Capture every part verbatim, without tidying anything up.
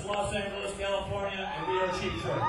Los Angeles, California, and we are Cheap Trick.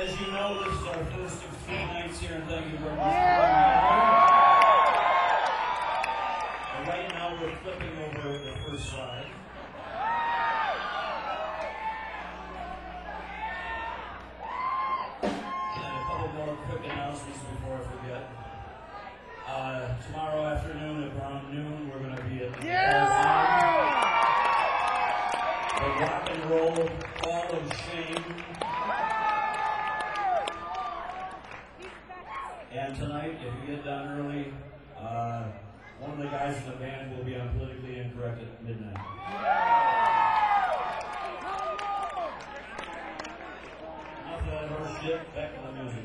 as you know, this is our first of three nights here, and thank you very much. And right now we're flipping over the first slide. And a couple more quick announcements before I forget. Uh, tomorrow afternoon at around noon, we're going to be at the the Rock and Roll Hall of Shame. And tonight, if you get done early, uh, one of the guys in the band will be on Politically Incorrect at midnight. Enough of that horse shit, back to the music.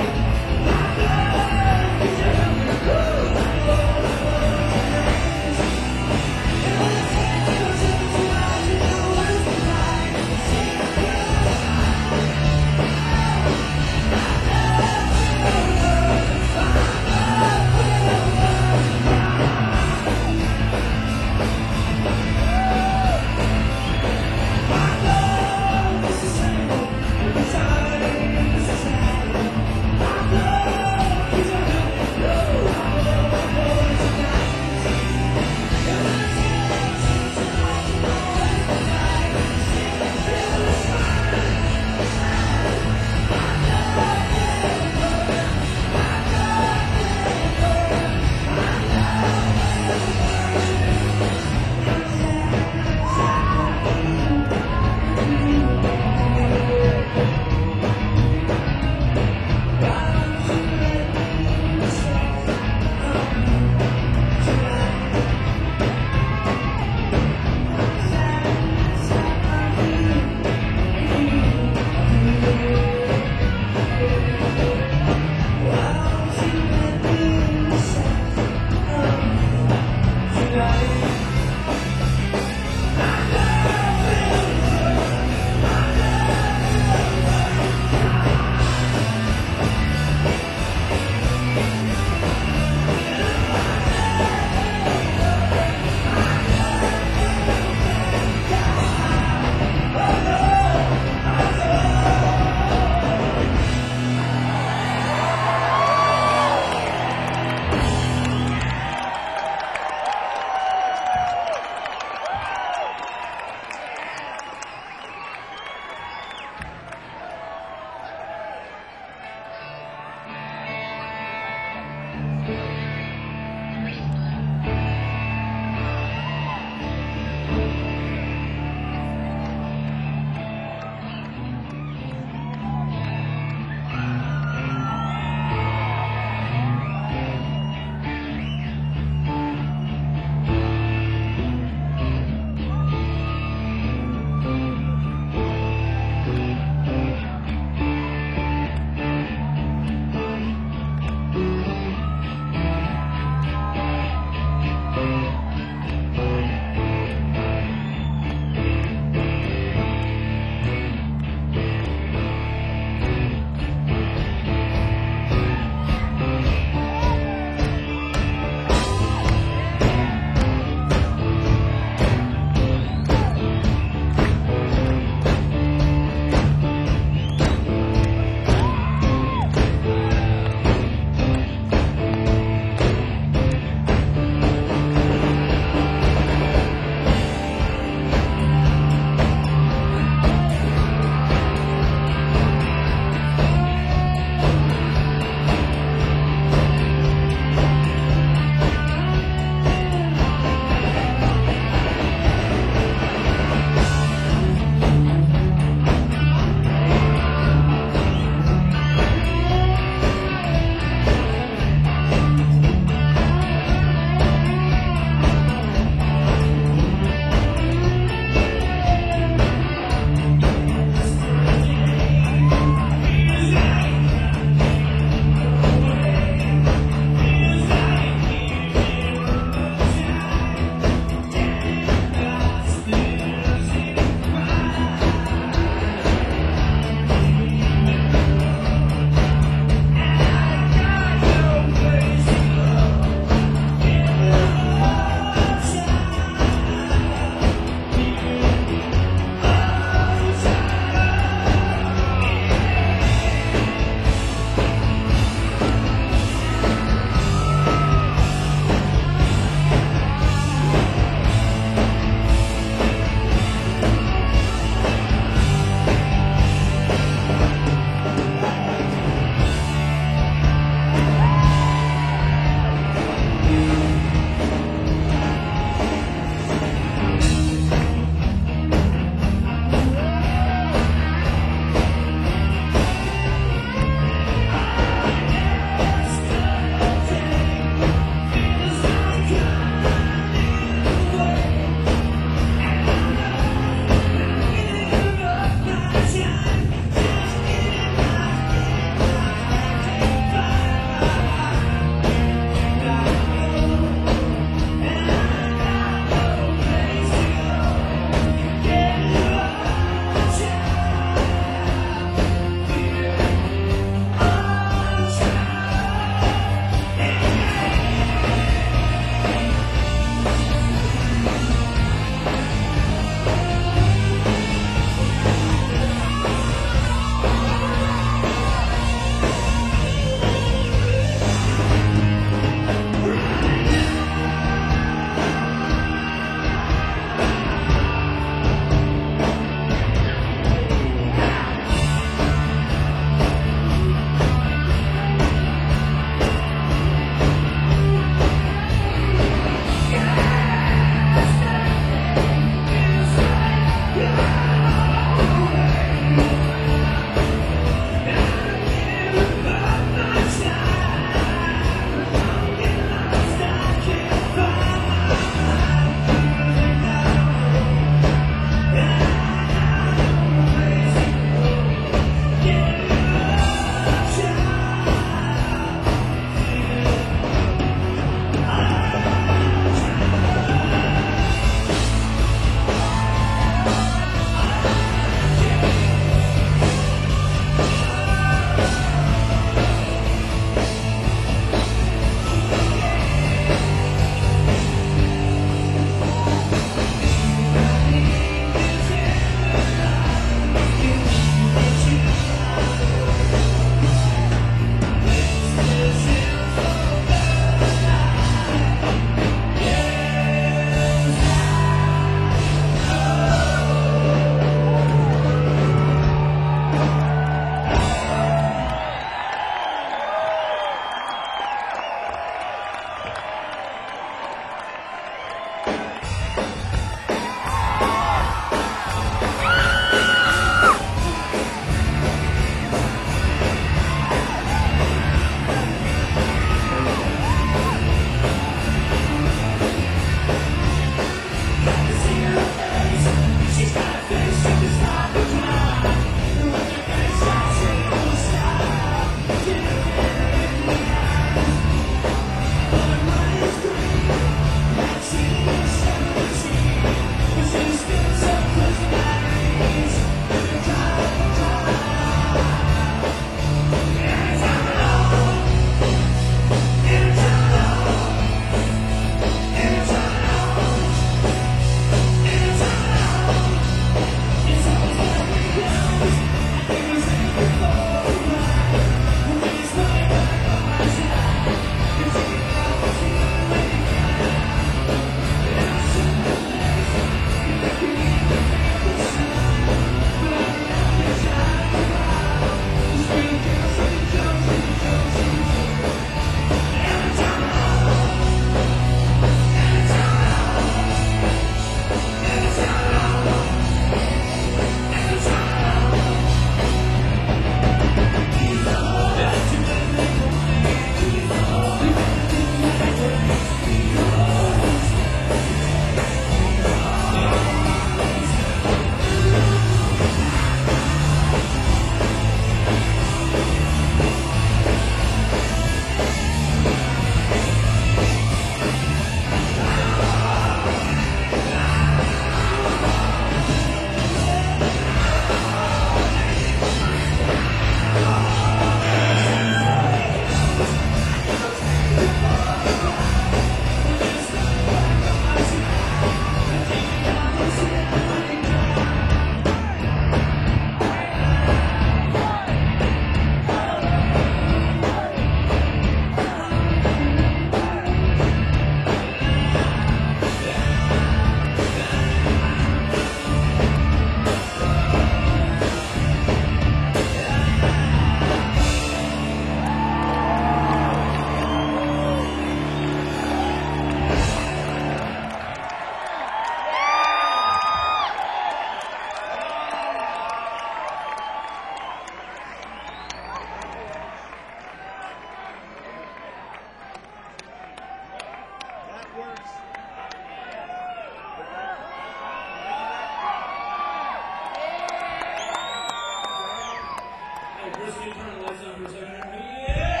Chris, can you turn the lights on for a second? Yeah!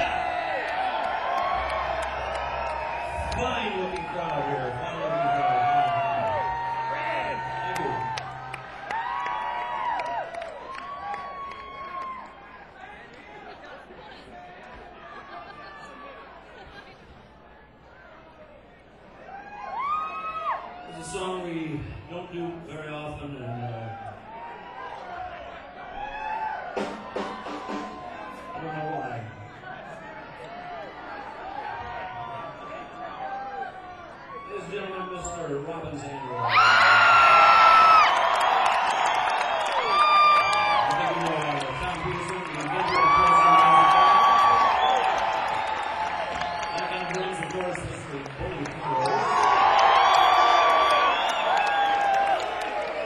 Fine looking crowd here. Fine looking crowd. Thank you. It's a song we don't do very often, and uh, I don't know why. Ladies and gentlemen, Mister Robin Zander. I think you know uh, Tom Peterson, the inventor of the That kind of brings, of course, this week, holy cow.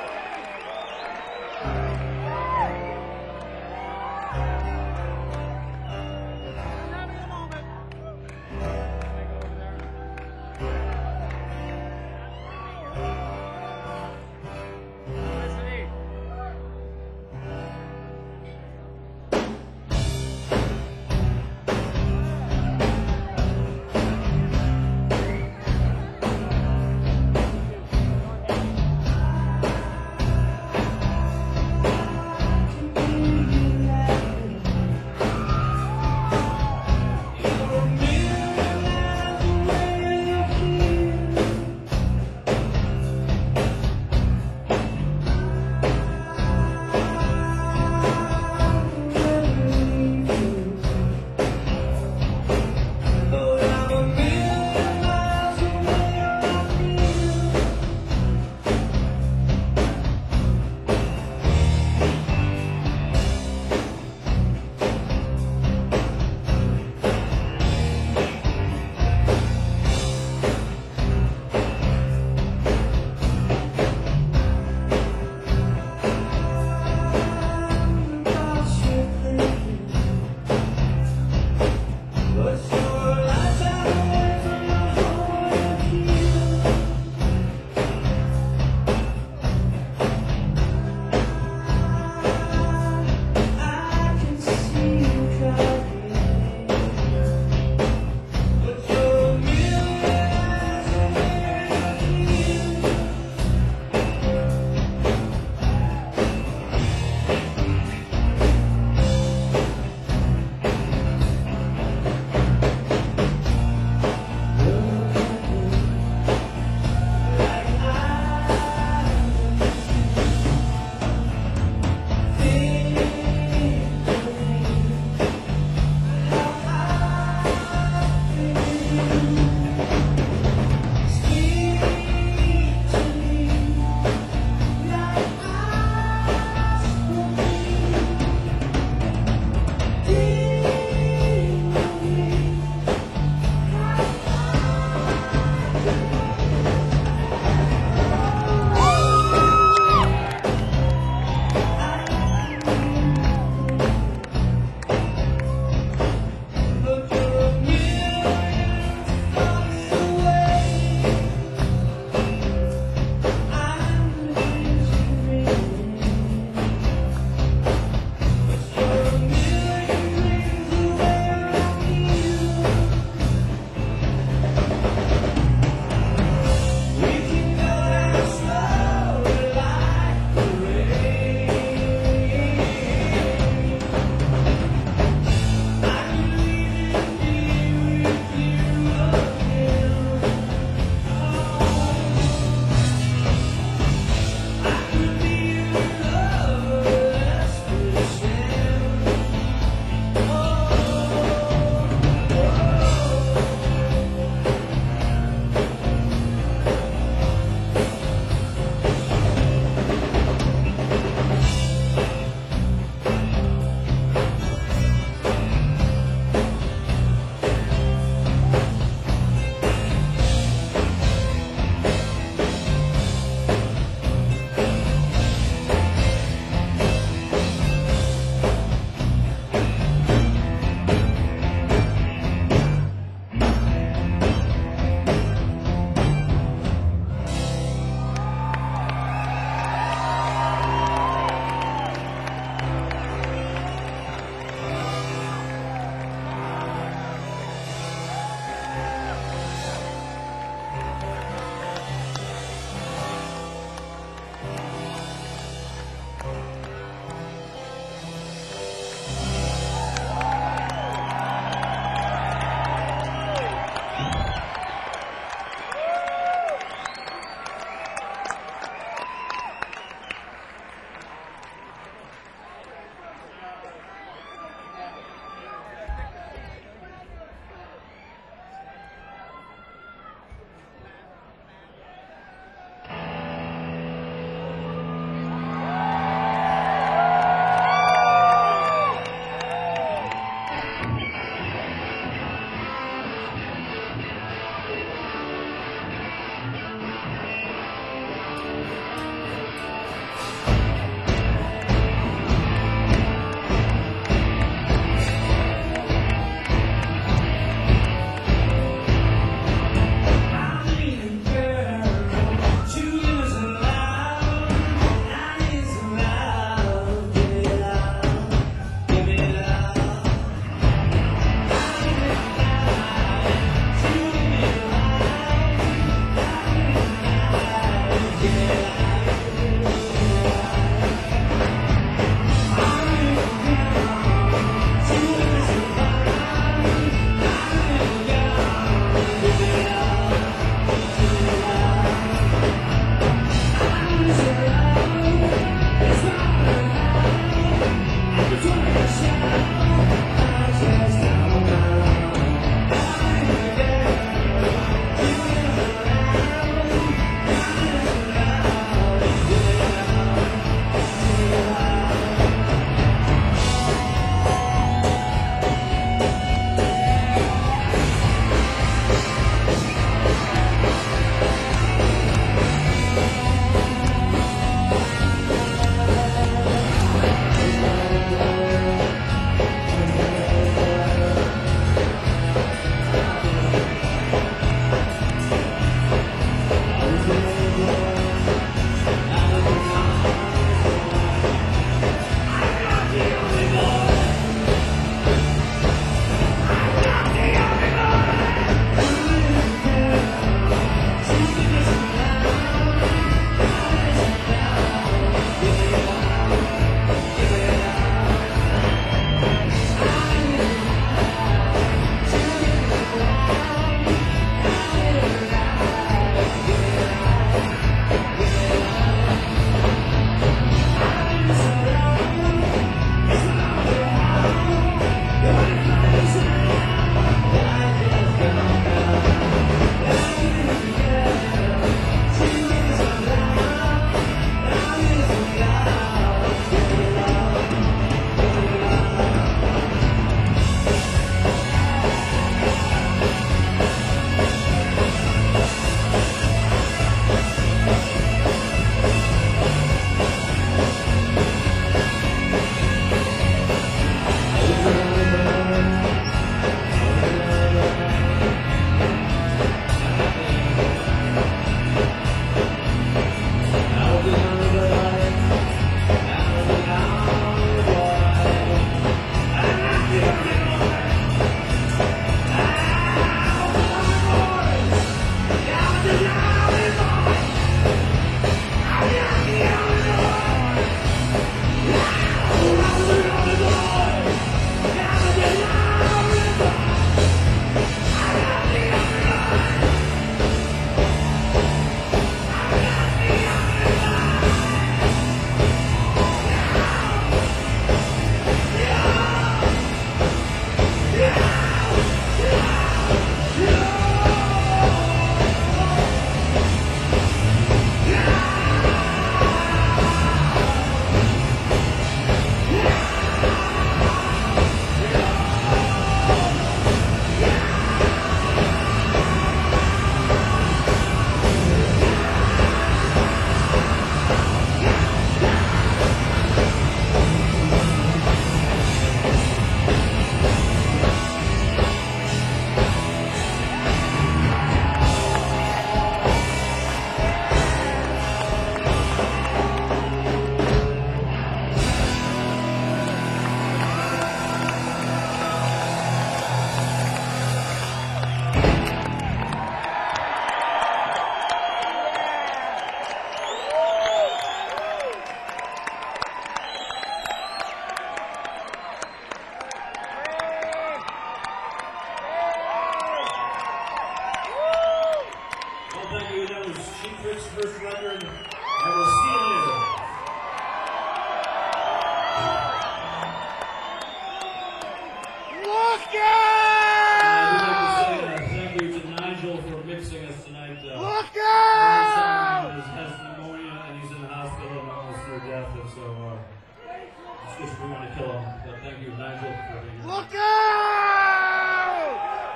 want to kill him. But thank you, Nigel, for being here. Look out!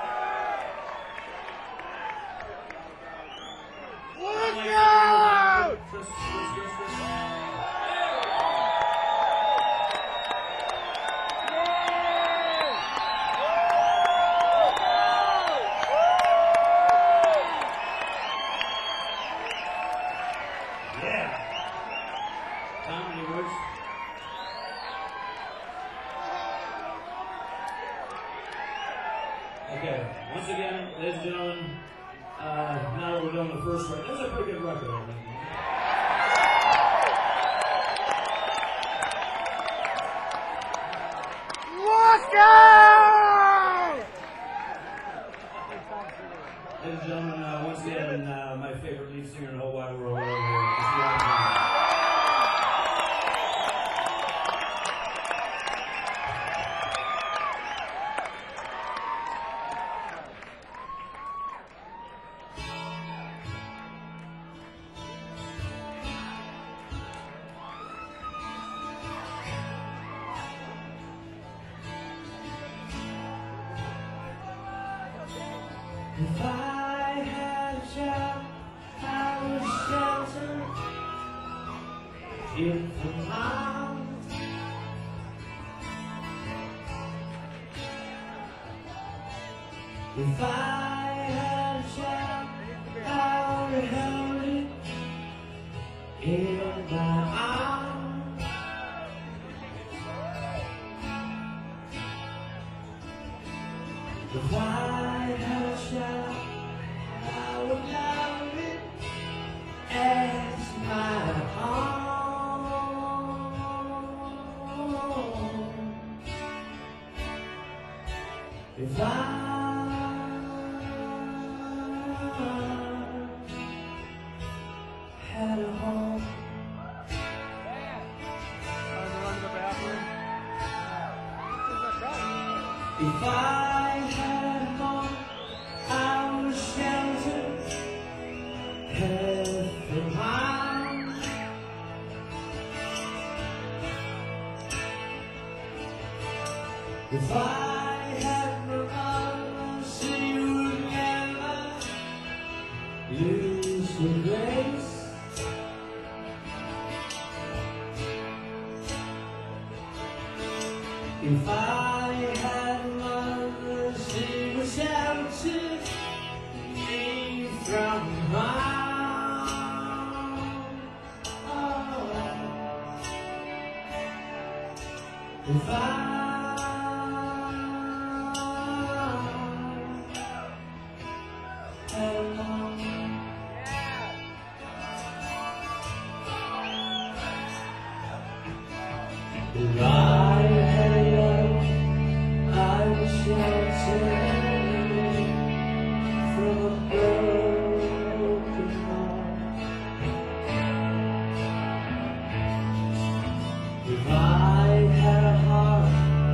Look out! Just, just, just, just. Yeah. Tom, any words? Okay, once again, ladies and gentlemen, uh, now that we're done with the first record, that's a pretty good record, I think. Look out! Ladies and gentlemen, uh, once again, uh, my favorite lead singer in the whole wide world, over here, Mister Ron Jones. If I had a job, I would shelter in the mountains. If I had a job, I would hold it in my arms. If I had a job, I would love it as my own. If I had a home, if I had a home, I would shelter every mile. If I had no mother, she would never lose her grace. If I had a mother, she would shelter me from harm. Oh. If I had a mom, if I had a love, I would shelter from a broken heart. If I had a heart,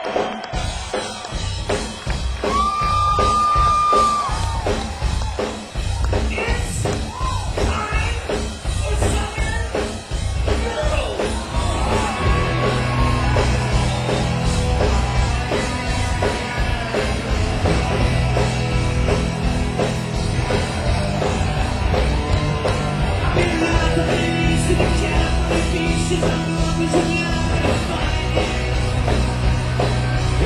It's time for Summer Girls. Been like a beast in the California beaches. I'm always in the eye of finding.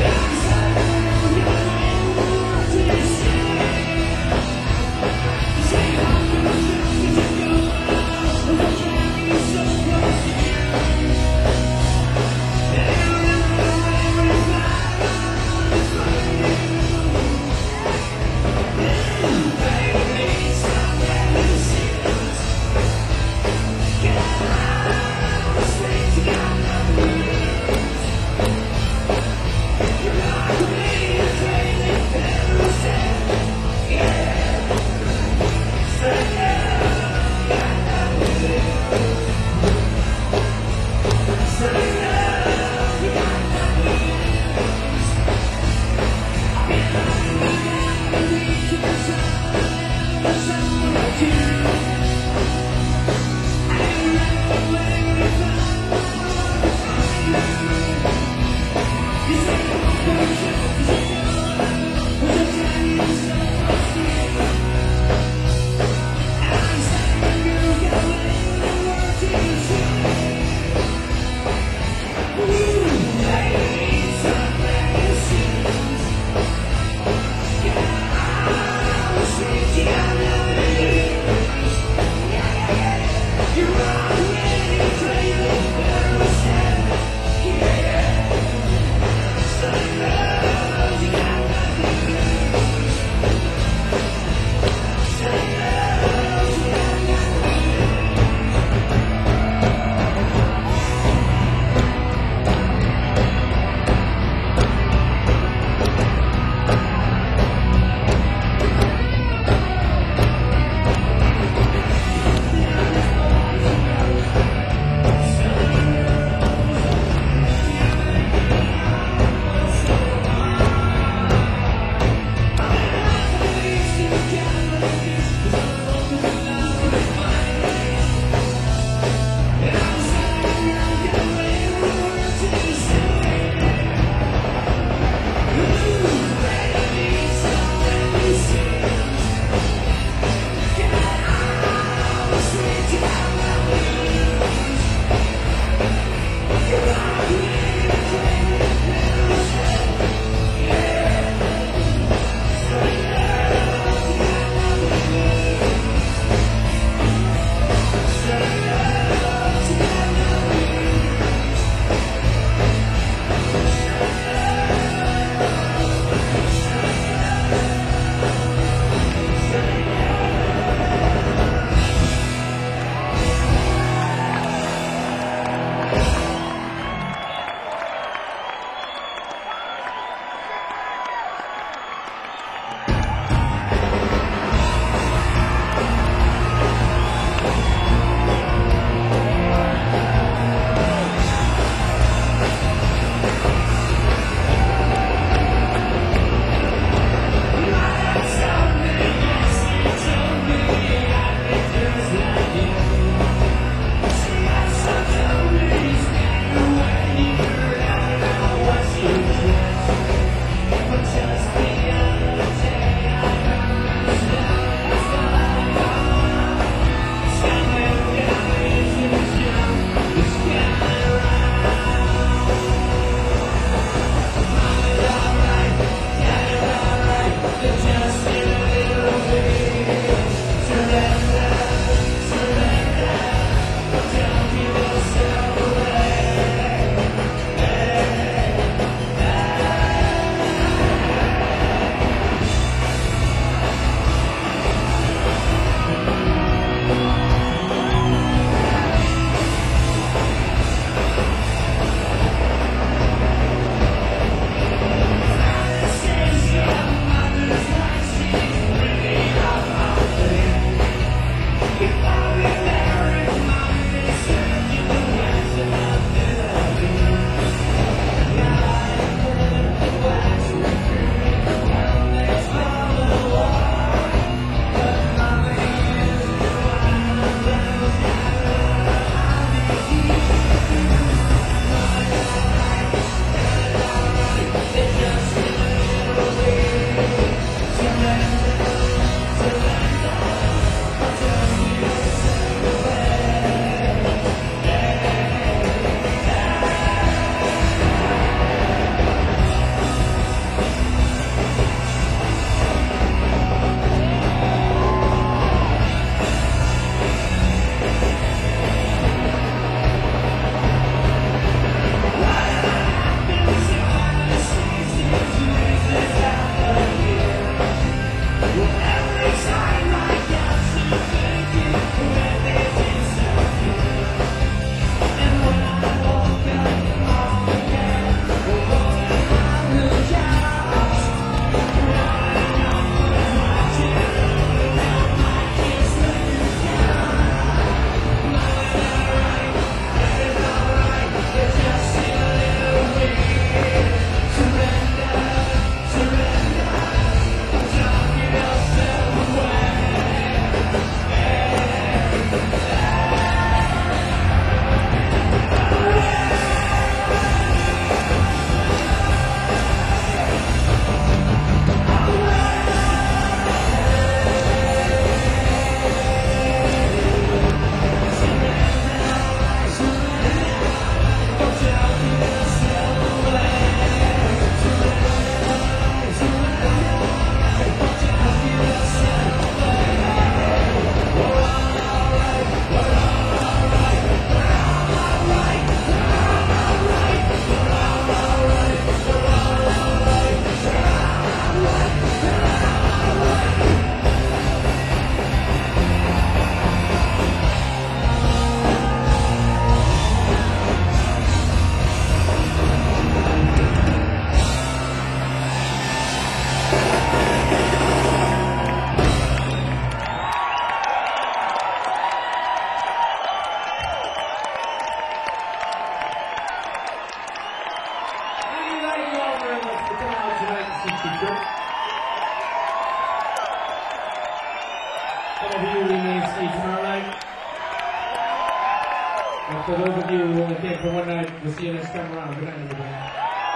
For those of you who only came for one night, we'll see you next time around. Good night, everybody.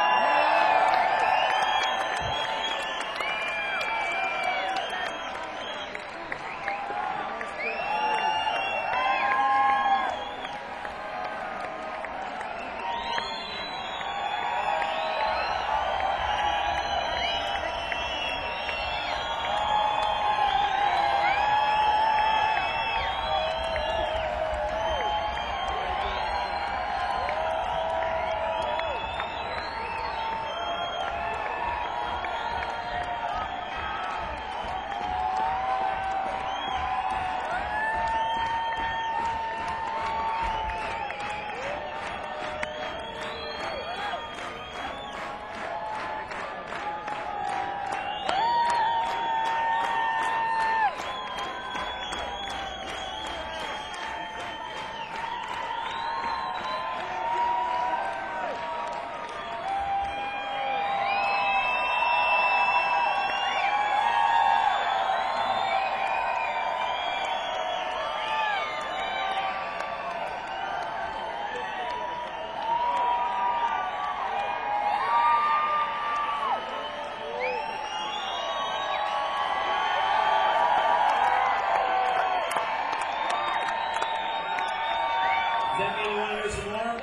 Does that mean you want to hear some more?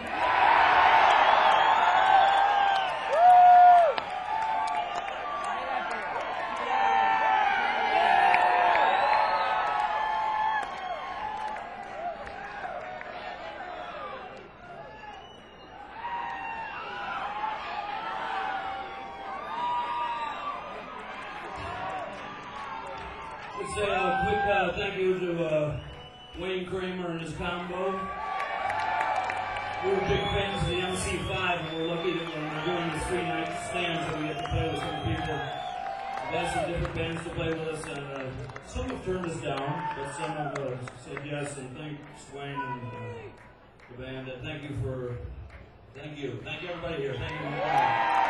Let's say a quick uh, thank you to uh, Wayne Kramer and his combo. We were big fans of the M C five, and we're lucky that when we're doing these three night stands that we get to play with some people. We've had some different bands to play with us, and uh, some have turned us down, but some have uh, said yes, and thanks Wayne and uh, the band. Uh, thank you for, thank you. Thank you everybody here. Thank you for coming.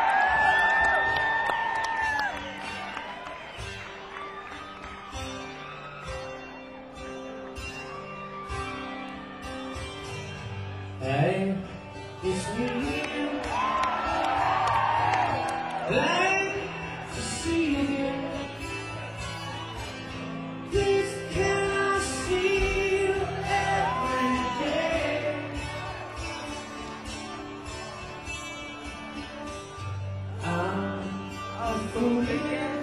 Hey, it's me. Like to see you. Please can I see you every day? I'm a fool again.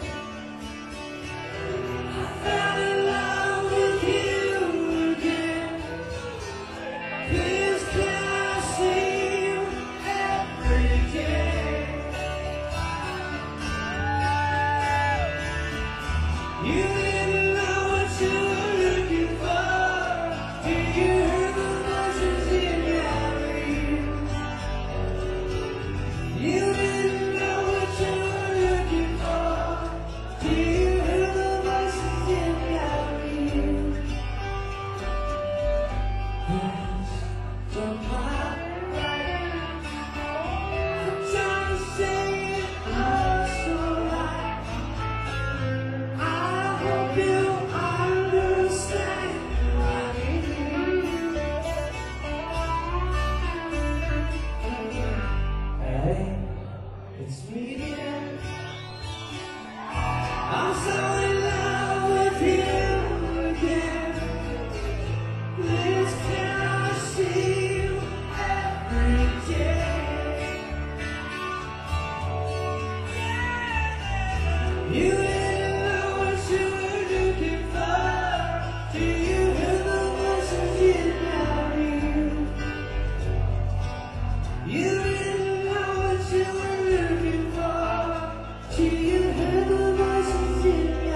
I fell in love with you again. Please can I see you every day? You didn't know what you were looking for. Do you hear the voices in your ear? You didn't know what you were looking for. Do you hear the voices in your ear? Yes, don't mind right. I'm trying to say it all so right. I hope you understand what I mean. Hey, it's me again. I'm so in love with you again. Please can I see you every day? You didn't know what you were looking for. Do you hear the voices in your ear? You didn't know what you were looking for. Do you hear the voices in your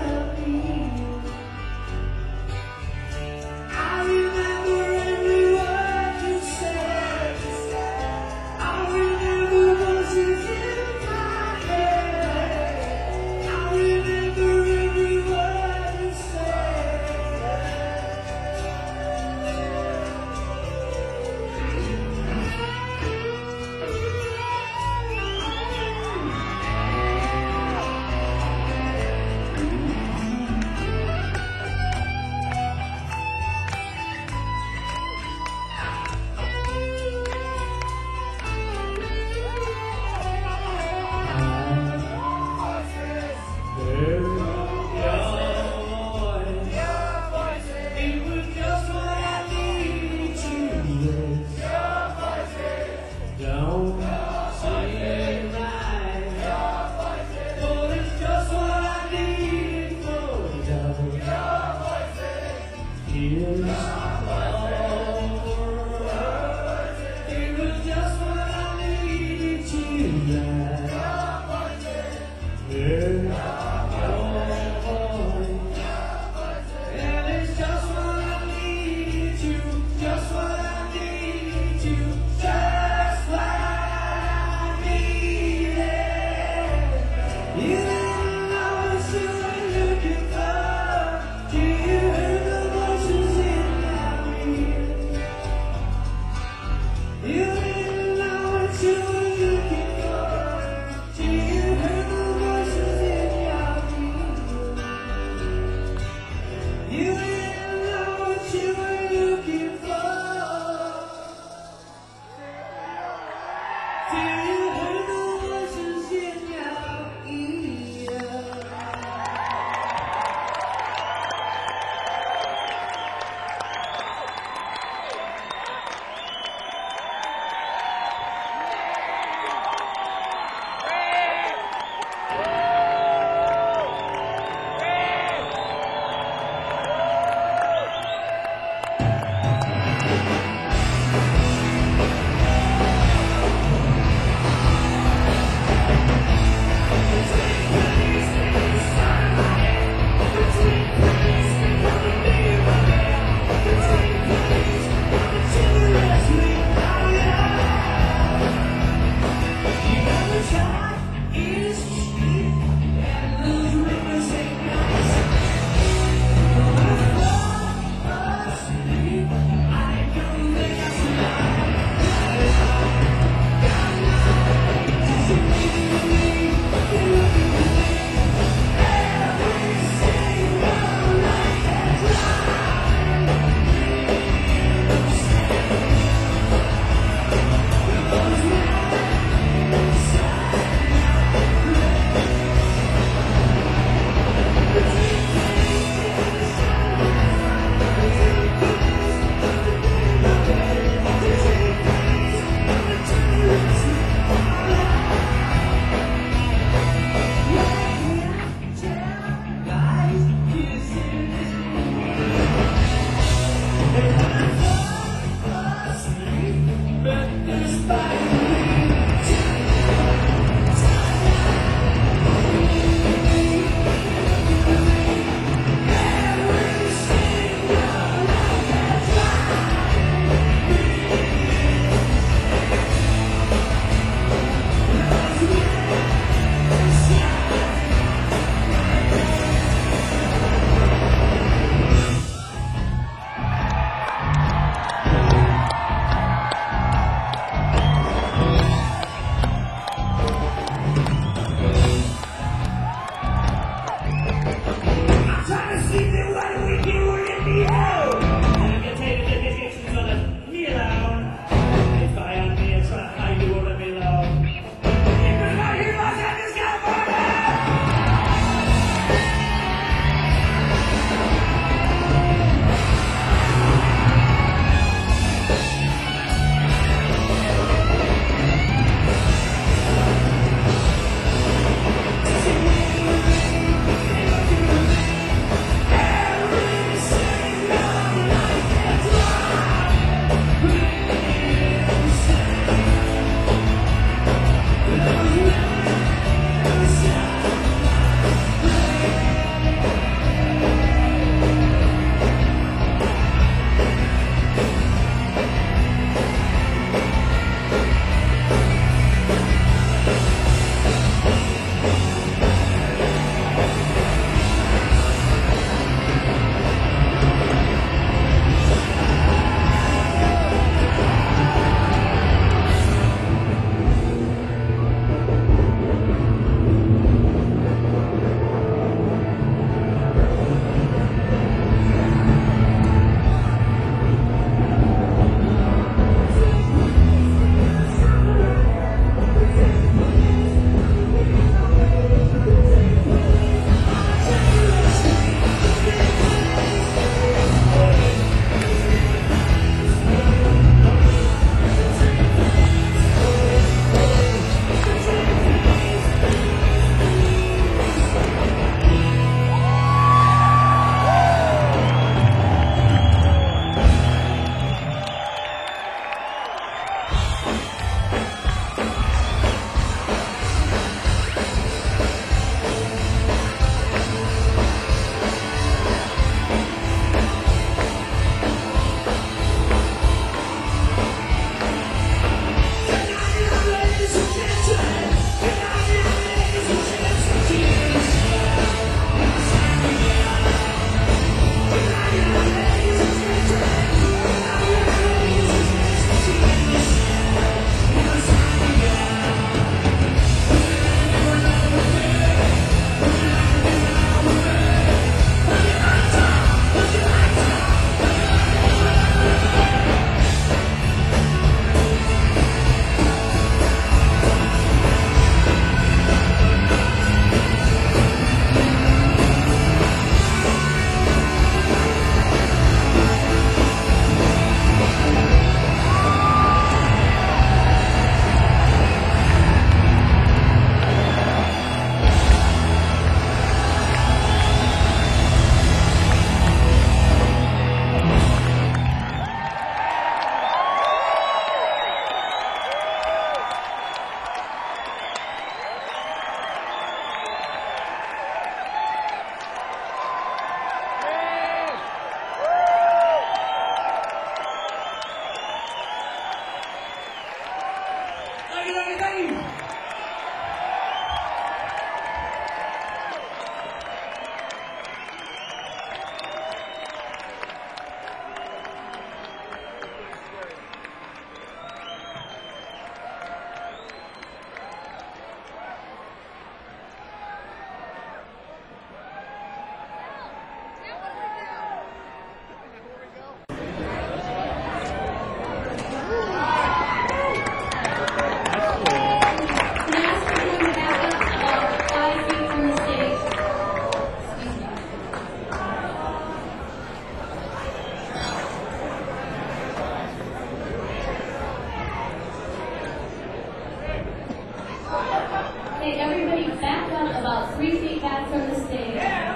up about three feet back from the stage.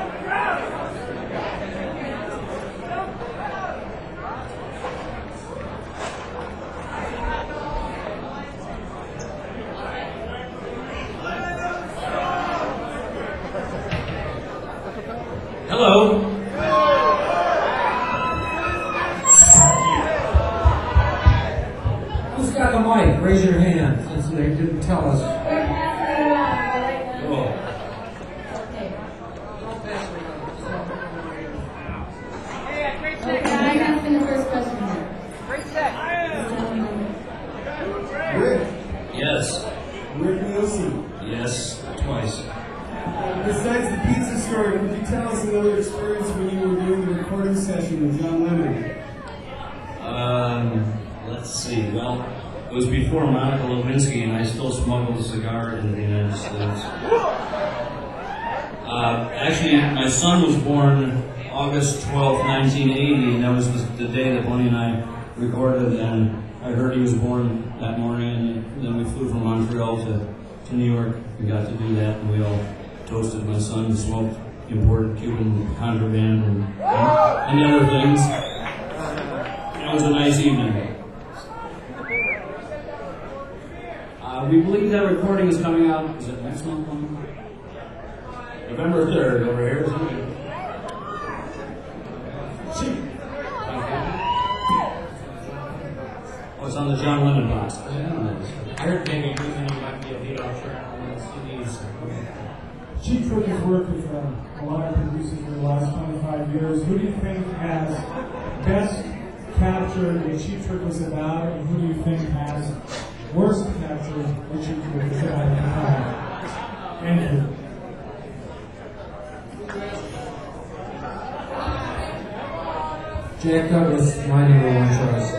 Hello. Who's got the mic? Raise your hand since they didn't tell us. We're passing it around. I like that. Cool. Okay. Okay, I'm asking the first question here. Rick, Yes. Rick Nielsen. Yes. Twice. Besides the pizza story, could you tell us another experience when you were doing the recording session with John Lennon? Um, let's see. Well, it was before Monica Lewinsky, and I still smuggled a cigar into the United States. Uh, actually, my son was born August twelfth, nineteen eighty, and that was the, the day that Bonnie and I recorded, and I heard he was born that morning, and then we flew from Montreal to, to New York. We got to do that, and we all toasted my son and smoked imported Cuban contraband and, and, and other things. It was a nice evening. Uh, we believe that recording is coming out, is it next month? November third, over here. Oh, it's on the John Lennon box. I heard maybe you might be a lead off track on the C Ds. Cheap Trick has worked with uh, a lot of producers for the last twenty-five years. Who do you think has best captured what Cheap Trick was about, and who do you think has worst captured what Cheap Trick was about at the time? Thank you. Jack Douglas, my number one choice.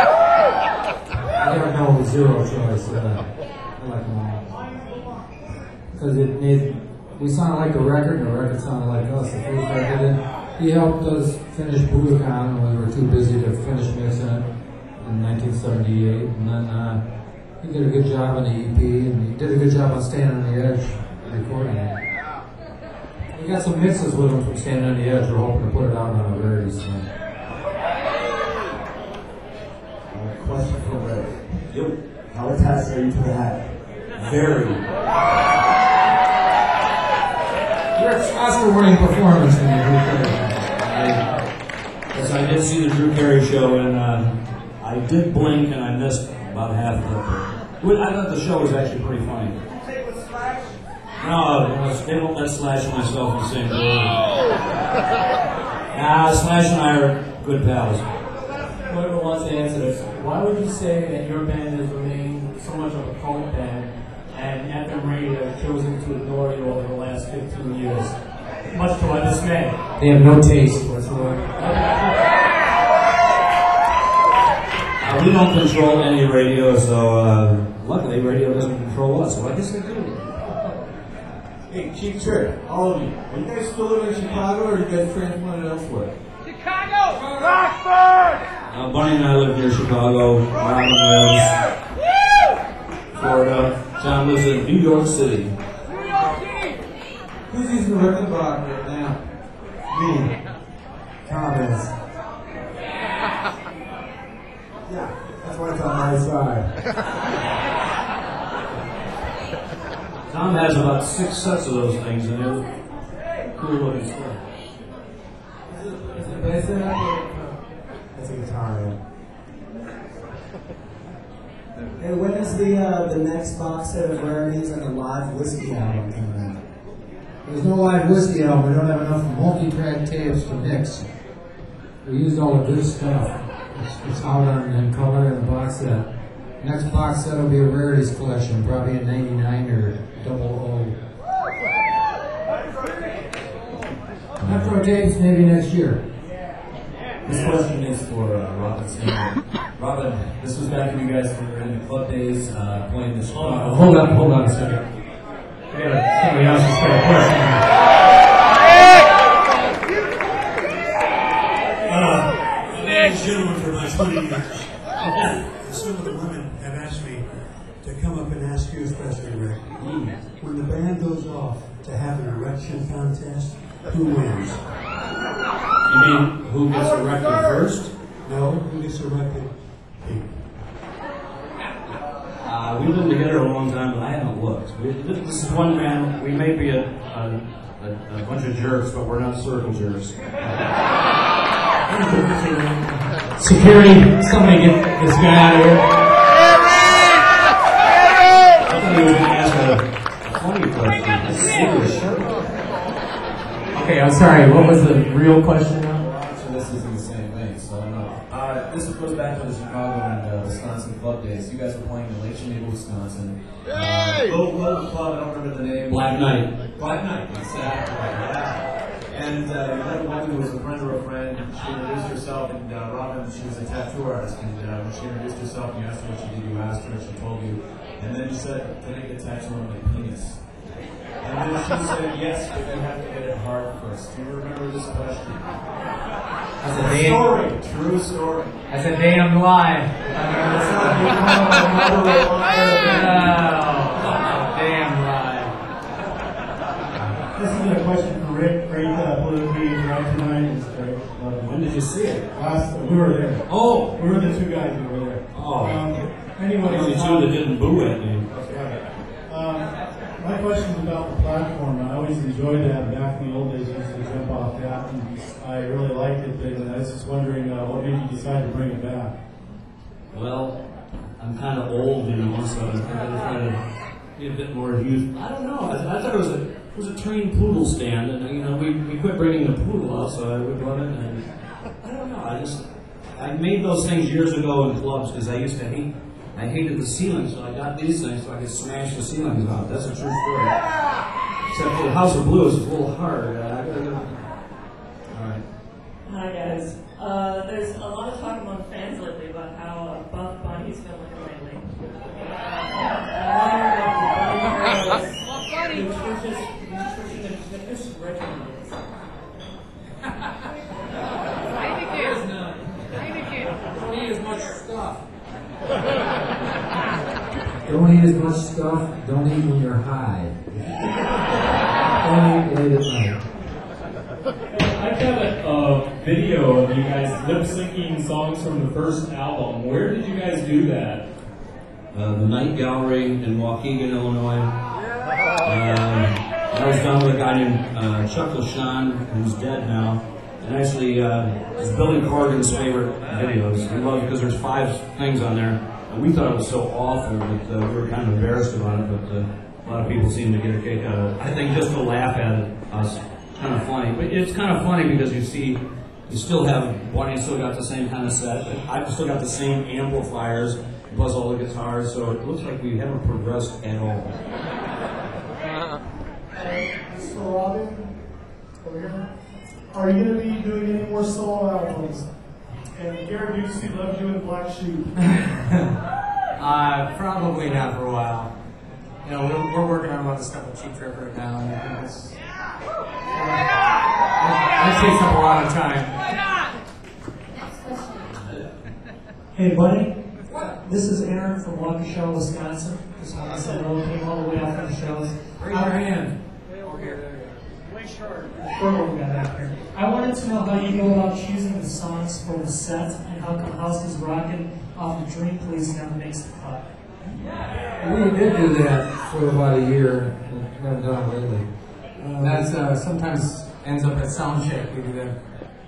I don't know zero choice. Uh, I like them all. Because it made, we sounded like a record, and the record sounded like us. The first record, he helped us finish Budokan when we were too busy to finish mixing it in nineteen seventy-eight. And then uh, he did a good job on the E P, and he did a good job on Standing on the Edge recording it. We got some mixes with him from Standing on the Edge. We're hoping to put it out on a rarity soon. Question for Rick. Yep. How attached are you to the hat? Very. Rick's Oscar-winning performance in the Drew Carey. Yes, I did see the Drew Carey show, and uh, I did blink, and I missed about half of it. But I thought the show was actually pretty funny. No, it was, they won't let Slash and myself in the same building. Nah, Slash and I are good pals. Whoever wants to answer this, why would you say that your band has remained so much of a cult band and F M radio has chosen to ignore you over the last fifteen years? Much to our dismay. They have no taste whatsoever. Uh, we don't control any radio, so uh, luckily radio doesn't control us, so I guess they do. Hey, Cheap Trick, all of you. Are you guys still living in Chicago, or are you guys transplanted elsewhere? Chicago! Rockford! Uh, Bunny and I live near Chicago. Robin lives Florida. John lives in New York City. New York City! Who's using the record box right now? Me. Thomas. Yeah, that's why it's on my side. Tom has about six sets of those things, and they're cool looking stuff. Is it a bass setup? That's a guitar, yeah. Hey, when is the uh, the next box set of rarities and the live whiskey album coming out? There's no live whiskey album. We don't have enough multi-track tapes to mix. We used all the good stuff. It's, it's out on the cover and the box set. Next box set will be a rarities collection, probably in ninety-nine or double O. Retro tapes maybe next year. This question is for uh, Robin Singer. Robin, this was back when you guys were in the club days, uh, playing the Chicago. Hold on, hold on a second. Yeah, somebody else has got a question. Uh, ladies and gentlemen, for about twenty years, some of the women have asked me to come up and ask you a question, Rick. When the band night goes off to have an erection contest, who wins? You mean who gets erected first? No, who gets erected? Uh, we've been together a long time, but I haven't looked. We, this, this is one man. We may be a, a, a, a bunch of jerks, but we're not circle jerks. Security, somebody get this guy out of here. I thought he was going to ask a, a funny question. A serious shirt. Okay, I'm sorry. What was the real question now? So this is in the same vein, so I don't know. Uh, this goes back to the Chicago and uh, Wisconsin club days. You guys were playing in Lake Geneva, Wisconsin. Uh, little, little club, I don't remember the name. Black Knight. Black Knight, exactly. Yeah. And uh, you met a woman who was a friend or a friend. She introduced herself, and uh, Robin, she was a tattoo artist. And uh, when she introduced herself, and you asked her what she did, you asked her, and she told you. And then you said, "Can I get a tattoo on my penis?" And then she said, "Yes, but you have to get it hard first." Do you remember this question? I said, True damn. story. True story. I said, damn lie. Oh, damn lie. This is a question for Rick. Great uh, politically right tonight. It's great. When did you see it? Last, we were there. Oh! We were the two guys who were there. Oh. Um, The anyway, only two um, that didn't boo at me. Um, my question is about the platform. I always enjoyed that. Back in the old days, I used to jump off that, and I really liked it. And I was just wondering uh, what made you decide to bring it back. Well, I'm kind of old, you know, so I'm kind of trying to be a bit more youth. I don't know. I, I thought it was a it was a trained poodle stand, and you know, we, we quit bringing the poodle out, so I would run it. And I don't know. I just I made those things years ago in clubs because I used to hate. I hated the ceiling, so I got these things so I could smash the ceilings out. That's a true story. Except for the House of Blues, it's a little hard. Uh, I gotta go. All right. Hi guys. Uh, there's a lot of talk among fans lately about how uh, buff Bunny's been looking lately. I wonder if the nutritious, nutritious, nutritious regimen is. Don't eat as much stuff. Don't eat as much stuff. Don't eat when you're high. Don't eat late at night. I've got a uh, video of you guys lip syncing songs from the first album. Where did you guys do that? Uh, the Night Gallery in Waukegan, Illinois. Um, I was done with a guy named uh, Chuck LaShawn, who's dead now. And actually, uh, it's Billy Corgan's favorite videos. We love it because there's five things on there. And we thought it was so awful that uh, we were kind of embarrassed about it, but uh, a lot of people seem to get a kick out of it. I think just to laugh at it, us, kind of funny. But it's kind of funny because you see, you still have, Bonnie still got the same kind of set. I've still got the same amplifiers, plus all the guitars, so it looks like we haven't progressed at all. So, Robin, over here. Are you going to be doing any more solo albums? And Gary Busey loves you in Black Sheep. uh, probably not for a while. You know, we're, we're working on a lot of stuff with Cheap Trick right now, and I think it's, uh, it takes up a lot of time. Hey, buddy. This is Aaron from Waukesha, Wisconsin. Just want to say hello. Came all the way out from the shows. Raise your hand. Over here. Way short. Short one we got back here. I wanted to know how you go about choosing the songs for the set and how come House is Rockin' off the Dream Police never makes the cut. We did do that for about a year and haven't done it lately. Uh, that's uh, sometimes ends up at sound check. We do that.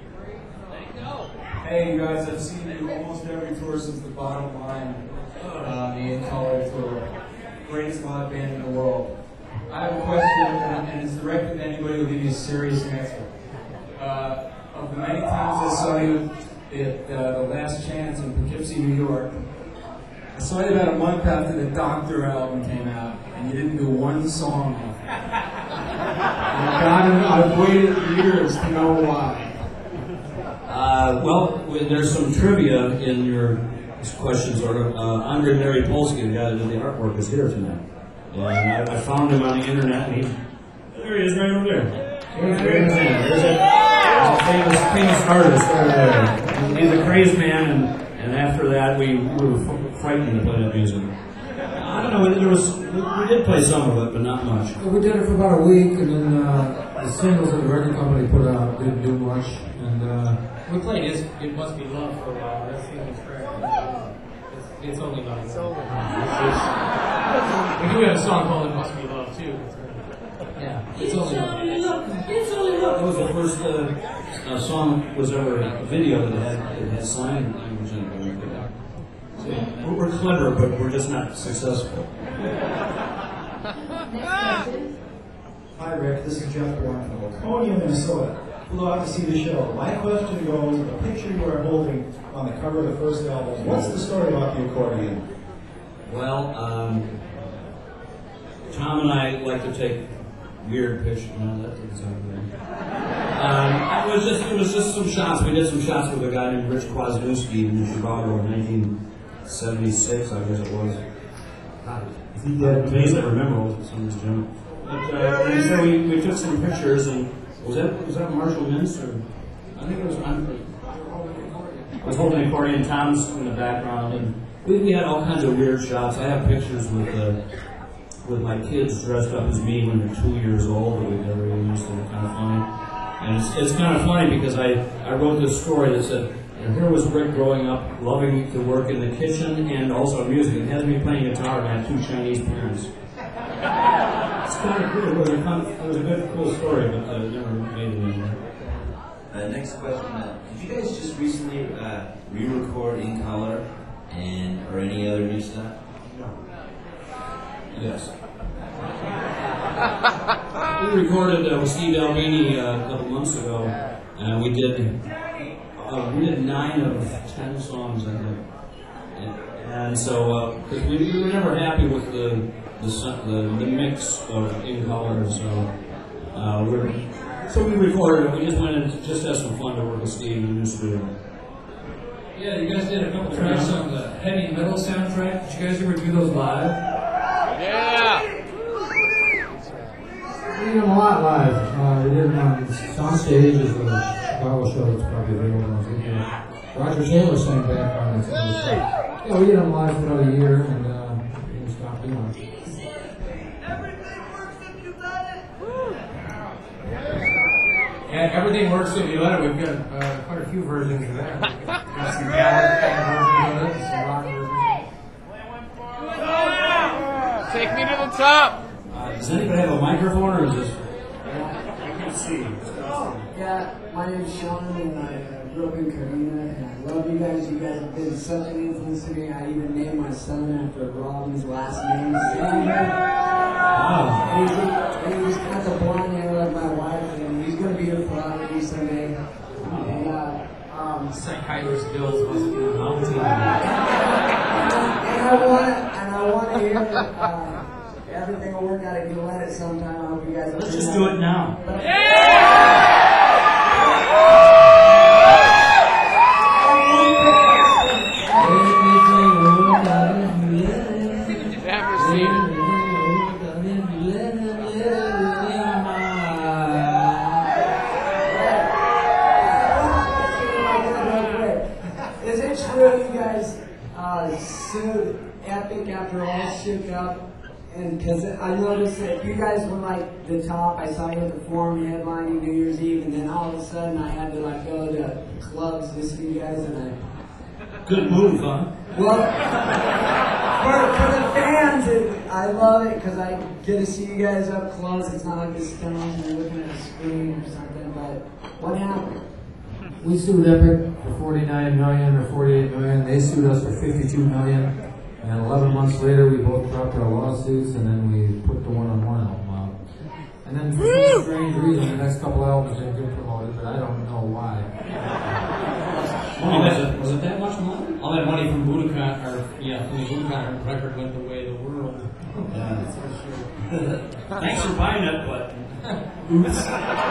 Hey, you guys, I've seen you almost every tour since the Bottom Line, uh, the In Color tour. Greatest live band in the world. I have a question, and it's directed to anybody who will give you a serious answer. Uh, of the many times I saw you at uh, the Last Chance in Poughkeepsie, New York, I saw you about a month after the Doctor album came out, and you didn't do one song off it. And God, I've waited years to know why. Uh, well, there's some trivia in your question, sort of. Uh, Andre Mary Polsky, the guy that did the artwork, is here tonight. And I, I found him on the internet, and he, there he is, right over there. There's, there's, there's a famous, famous artist over there. He's a crazed man, and, and after that, we, we were frightened to play that music. I don't know. There was we, we did play some of it, but not much. We did it for about a week, and then uh, the singles that the record company put out didn't do much. And uh, We played It's, It Must Be Love for a while. That's the only track. It's, it's only love. It's only love. We do have a song called It Must Be Love, too. Yeah. It's only love. It's only love. That was the first uh, uh, song was ever a video that had, it had sign language in it. So, we're, we're clever, but we're just not successful. Hi Rick, this is Jeff Warren from Laconia, Minnesota. Flew out to see the show. My question goes, the picture you are holding on the cover of the first album, what's the story about the accordion? Well, um, Tom and I like to take weird pictures. No, that doesn't sound good. Um, it was just it was just some shots. We did some shots with a guy named Rich Kwasniewski in Chicago in nineteen seventy-six, I guess it was. God, Is he dead? Days I remember was some of this Jim. But, uh, and so we, we took some pictures, and was that was that Marshall Mintz or I think it was. I'm, I was holding the accordion. Tom's in the background, and we, we had all kinds of weird shots. I have pictures with uh, with my kids dressed up as me when they're two years old that we never used, and they're kind of funny. And it's, it's kind of funny because I, I wrote this story that said, and here was Rick growing up, loving to work in the kitchen and also music. And had me playing guitar and I had two Chinese parents. It's kind of cool. It was a, kind of, it was a good, cool story, but uh, it never made it anymore. Uh, next question. Uh, did you guys just recently uh, re-record In Color and or any other new stuff? Yes. We recorded uh, with Steve Albini uh, a couple months ago, and we did uh, we did nine of ten songs, I think. And, and so, because uh, we, we were never happy with the the, the, the mix of In Color, so uh, we're so we recorded it. We just went in just had some fun to work with Steve in the studio. Yeah, you guys did a couple tracks on the heavy metal soundtrack. Did you guys ever do those live? Yeah. We did them a lot live. Uh, we did them on Soundstage as the Chicago show that's probably available on video. Roger Taylor sang back on it. So yeah, we did them live for about a year, and uh, we didn't stop doing it. Yeah, Everything Works If You Let It. We've got uh, quite a few versions of that. We've got some ballad kind of versions of it, some rock versions. Take me to the top. Uh, does anybody have a microphone, or is this? I can't see. Yeah, my name's Sean, and I uh, grew up in Carina, and I love you guys. You guys have been such an influence to me. I even named my son after Robin's last name. Wow. And he's, and he's got the blonde hair like my wife, and he's going to be a prodigy someday. And, uh, um, Psychiatrist Bill's must be the mountain. And I want to, and I want to hear that uh, everything will work out if you let it sometime. I hope you guys. Let's just do it now. Is it true you guys uh, sued Epic after all shook up? And because I noticed that you guys were like the top. I saw you at the Forum headlining New Year's Eve, and then all of a sudden I had to like go to clubs to see you guys, and I. Good move, huh? Well, for, for the fans, it, I love it because I get to see you guys up close. It's not like the Stones and you're looking at a screen or something. But what happened? We sued Epic for forty-nine million or forty-eight million. They sued us for fifty-two million. And eleven months later, we both dropped our lawsuits, and then we put the one-on-one album out. And then for some strange reason, the next couple albums didn't get promoted, but I don't know why. Oh, was it, was it that much money? All that money from Budokan, or yeah, from the Budokan record went the way of the world. Yeah, that's for sure. Thanks for buying that button. Oops.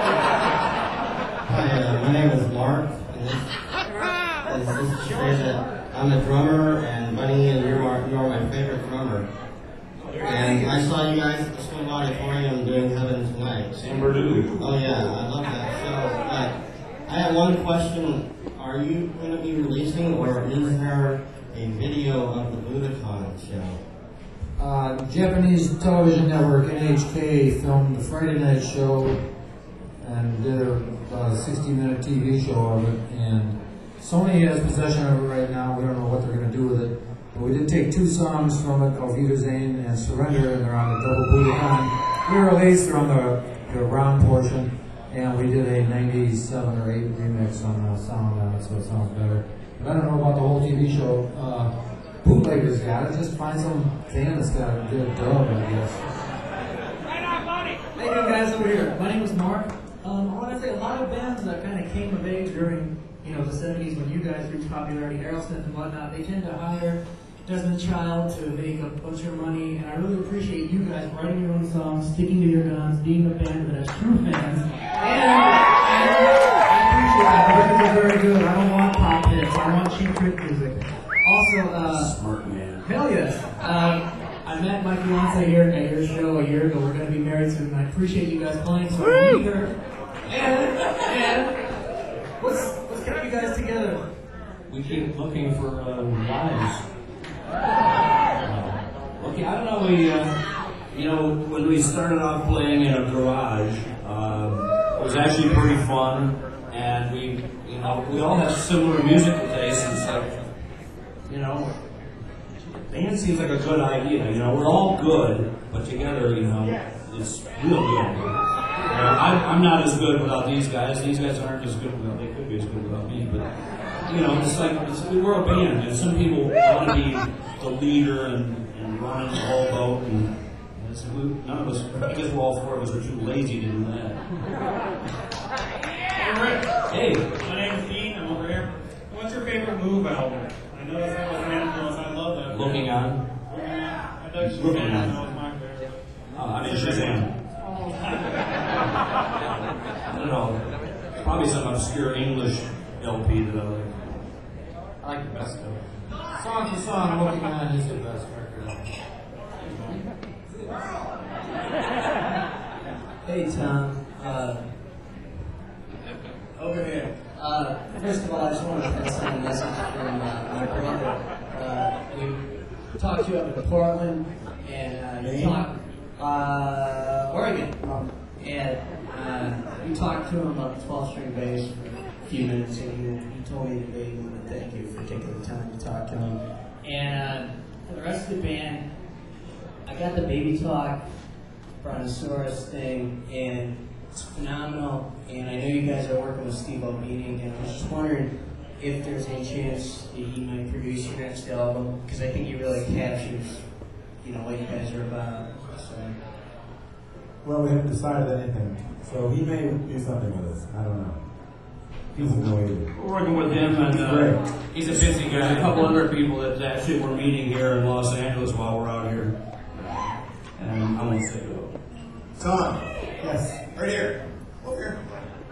Hi, uh, my name is Mark, and this, this, this is to say that I'm a drummer, and Bunny, and you are, you are my favorite drummer. And I saw you guys at the Swing Auditorium doing Heaven Tonight. San Bernardino. Oh yeah, I love that show. But I have one question. Are you going to be releasing, or is there a video of the Budokan show? Uh, Japanese television network N H K filmed the Friday night show and did a about a sixty minute T V show of it. And Sony has possession of it right now. We don't know what they're going to do with it. But we did take two songs from it, Auf Wiedersehen and Surrender, and they're on the double Budokan re-release. They're on the, the round portion. And we did a ninety-seven or eight remix on the sound on it, so it sounds better. But I don't know about the whole T V show. Uh, Bootleggers got it. Just find some fan that's got a good dub, I guess. Hey, you guys over here. My name is Mark. Um, I want to say a lot of bands that kind of came of age during, you know, the seventies when you guys reached popularity, Aerosmith and whatnot. They tend to hire Desmond Child to make a bunch of money, and I really appreciate you guys writing your own songs, sticking to your guns, being a band that has true fans. And, and I appreciate that. The records are very good. I don't want pop hits. I want cheap trick music. Also, uh, Smart man. hell yes. Um, I met my fiance here at your show a year ago. We're going to be married soon, and I appreciate you guys playing so I'm eager. And, and, what's, what's kept you guys together? We keep looking for uh, lives. Uh, okay, I don't know. We, uh, you know, when we started off playing in a garage, uh, it was actually pretty fun, and we, you know, we all have similar musical tastes. It's like, you know, band seems like a good idea. You know, we're all good, but together, you know, it's real good. You know, I'm, I'm not as good without these guys. These guys aren't as good without. They could be as good without me, but you know, it's like it's, we're a band, and some people want to be the leader and, and running the whole boat, and it's, we, none of us. I guess we're all four of us are too lazy to do that. Hey, my name is Dean. I'm over here. What's your favorite Move album? I know that was Animals. I love that. Looking on. Looking on. I thought you Looking said on. that was my favorite. Uh, I mean, Shazam. I don't know. Probably some obscure English L P that I like. I like the best of it. Song for song, Looking On is the best record. Hey, Tom. Uh, over here. Uh, first of all, I just want to pass on a message from uh, my brother. Uh, we talked to you up in Portland, and uh, you talked, uh, Oregon. And uh, you talked to him about the twelve string bass for a few minutes, and you, you told me today you wanted to thank you for taking the time to talk to him. And uh, for the rest of the band, I got the Baby Talk Brontosaurus thing, and it's phenomenal. And I know you guys are working with Steve Albini, and I was just wondering if there's any chance that he might produce your next album, because I think he really captures, you know, what you guys are about. So. Well, we haven't decided anything, so he may do something with us. I don't know. He doesn't know either. We're working with him, and uh, he's a busy guy. There's a couple other people that actually we're meeting here in Los Angeles while we're out here. And I won't say who. Tom. Yes. Right here. Over here.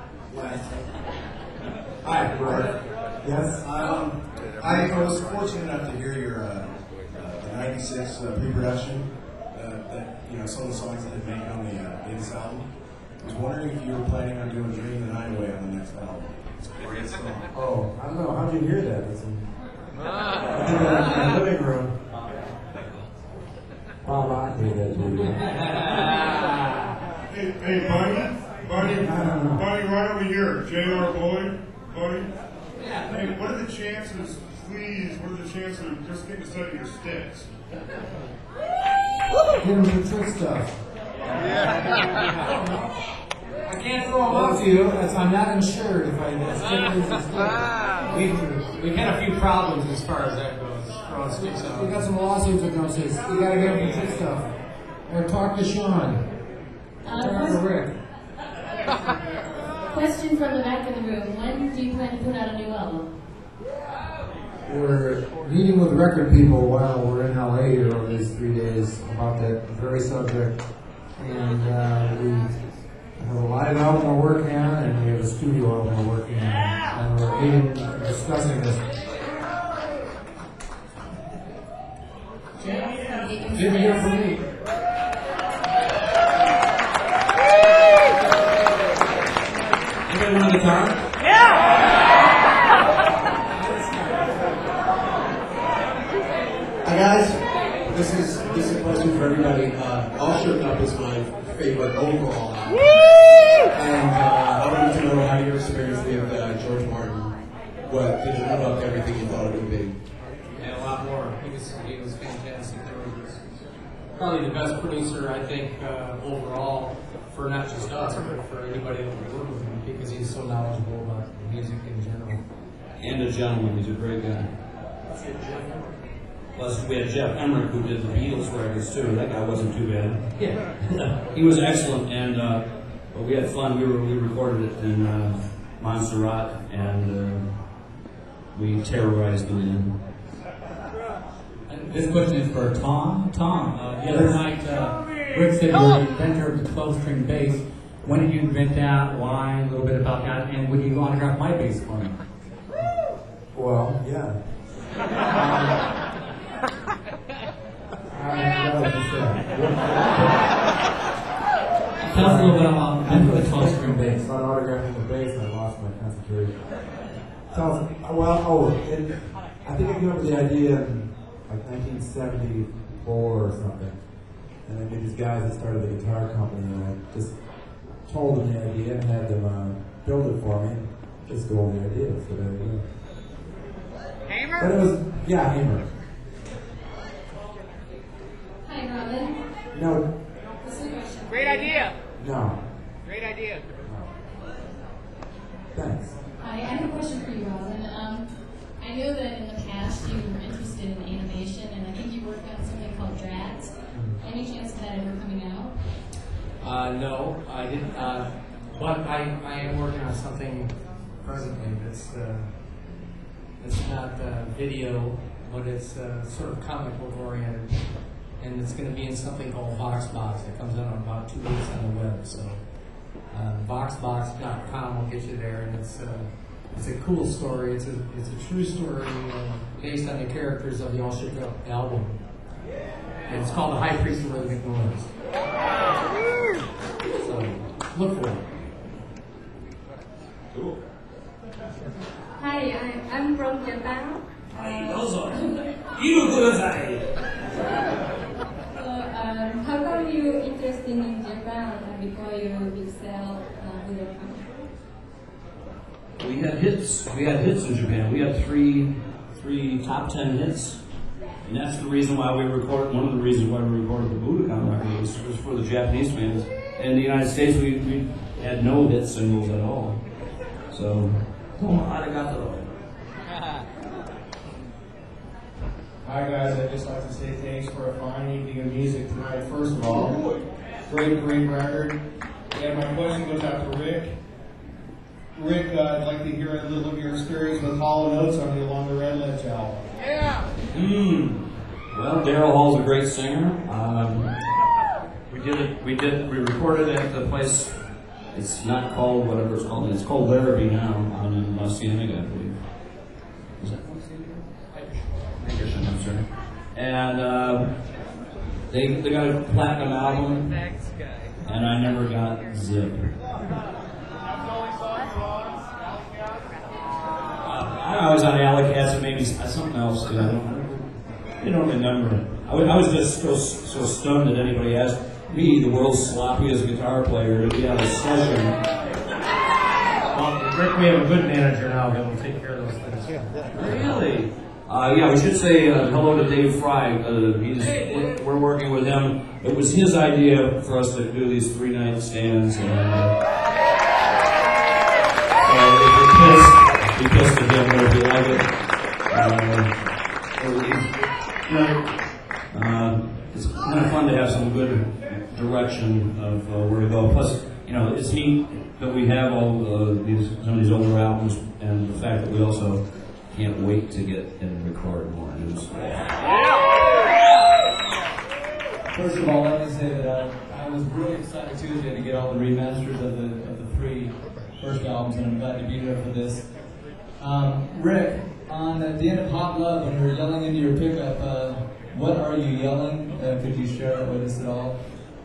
Hi, Robert. Yes. Um, I was fortunate enough to hear your uh, uh, ninety-six uh, pre-production. Uh, that you know some of the songs that they make on the uh, latest album. I was wondering if you were planning on doing "Dream the Night Away" on the next album. It's a great song. Oh, I don't know. How'd you hear that? It's in, I did that in the living room. Bob Rock did that too. Hey, hey, Barney, Barney, Barney, right over here, J R Boyd, Barney. Yeah. Hey, what are the chances? Please, what are the chances of just getting a set of your sticks? Give him the trick stuff. I can't throw them off you. That's, I'm not insured if I miss. We've, we've had a few problems as far as that goes. Throwing sticks out. We got some lawsuits with those things. You gotta give him the trick stuff. Or talk to Sean. Uh, Talk to Rick. Question from the back of the room. When do you plan to put out a new album? We're meeting with record people while we're in L A here over these three days about that very subject. And uh, we have a live album we're working on, and we have a studio album we're working on. And we're meeting, discussing this. Didn't hear from me. Anybody want a guitar? Hi guys, this is this is Buster everybody. Uh, All Shook Up is my favorite overall album. And uh, I wanted to know how your experience with uh, George Martin. What did you live up to everything you thought it would be? And a lot more. He was, he was fantastic. He was probably the best producer, I think, uh, overall, for not just us, but for anybody that would work with him, because he's so knowledgeable about music in general. And a gentleman, he's a great guy. Plus, we had Jeff Emmerich, who did the Beatles records too. That guy wasn't too bad. Yeah. He was excellent, and uh, but we had fun. We were we recorded it in uh, Montserrat, and uh, we terrorized the man. This question is for Tom. Tom, uh, the other night, uh, Rick said you were the inventor of the twelve-string bass. When did you invent that? Why? A little bit about that. And would you autograph my bass for me? Well, yeah. Tell us a little bit about inventing the twelve-string bass. About autographing the bass, I lost my concentration. Tell us, well, oh, and I think I came up with the idea in like nineteen seventy-four or something. And I knew these guys that started the guitar company, and I just told them the idea and had them uh, build it for me. Just go over the idea. So there you go. Hamer? But it was, yeah, Hamer. Hi, Robin. No, What's the question? Great idea. no, Great idea. thanks. Hi, I have a question for you, Robin. Um, I know that in the past you were interested in animation, and I think you worked on something called Drags. Any chance of that ever coming out? Uh, no, I didn't. Uh, but I, I am working on something presently that's uh, it's not uh, video, but it's uh, sort of comic book oriented, and it's going to be in something called VoxBox. It comes out in about two weeks on the web. So uh, voxbox dot com will get you there, and it's uh, it's a cool story. It's a it's a true story uh, based on the characters of the All Shook Up album. And it's called The High Priest of Rhythmic Noise. So, look for it. Cool. Hi, I, I'm from Japan. Hi, also. You good So, um, how come you interested in Japan uh, before you excel uh, with your company? We had hits. We had hits in Japan. We had three, three top ten hits, and that's the reason why we recorded. One of the reasons why we recorded the Budokan record was, was for the Japanese fans. In the United States, we, we had no hit singles at all. So, domo arigato. Hi guys, I'd just like to say thanks for a fine evening of music tonight. First of all, great, great record. And my question goes out to Rick. Rick, uh, I'd like to hear a little of your experience with Hall and Oates on the Along the Red Ledge album. Yeah. Mm. Well, Daryl Hall's a great singer. Um, we did it. We did. We recorded it at the place. It's not called whatever it's called. It's called Larrabee now, on in La Cienega, I believe. Is that La Cienega? Nickerson, I'm sorry. And uh, they they got a platinum album, and I never got zip. I was on Alec Acid, maybe something else. I don't, I don't remember. I was, I was just so, so stunned that anybody asked me, the world's sloppiest guitar player, to be on a session. Well, Rick, we have a good manager now that will take care of those things. Really? Uh, yeah, we should say uh, hello to Dave Fry. Uh, he's, we're, we're working with him. It was his idea for us to do these three-night stands. And, uh, uh, if you're pissed, be pissed at him, but if you like it, uh, you know, uh, it's kind of fun to have some good direction of uh, where to go. Plus, you know, it's neat that we have all uh, these some of these older albums, and the fact that we also can't wait to get and record more new stuff. First of all, let me say that uh, I was really excited Tuesday to get all the remasters of the of the three first albums, and I'm glad to be here for this. Um, Rick, on uh, the end of Hot Love, when you were yelling into your pickup, uh, what are you yelling? Uh, could you share it with us at all?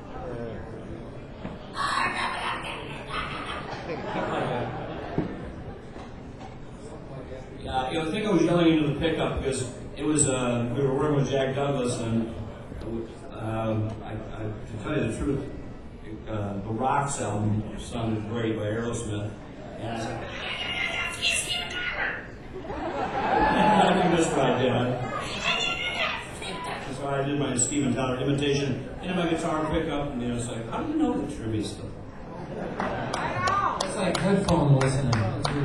Yeah, you know, I think I was yelling into the pickup because it was uh, we were working with Jack Douglas, and uh, Um, I, I, to tell you the truth, uh, the Rocks album sounded great by Aerosmith, and I said, I think that's what I did. That's why I did my Steven Tyler imitation in my guitar pickup, and you know, it's like, how do you know the trivia stuff? It's like headphone listening.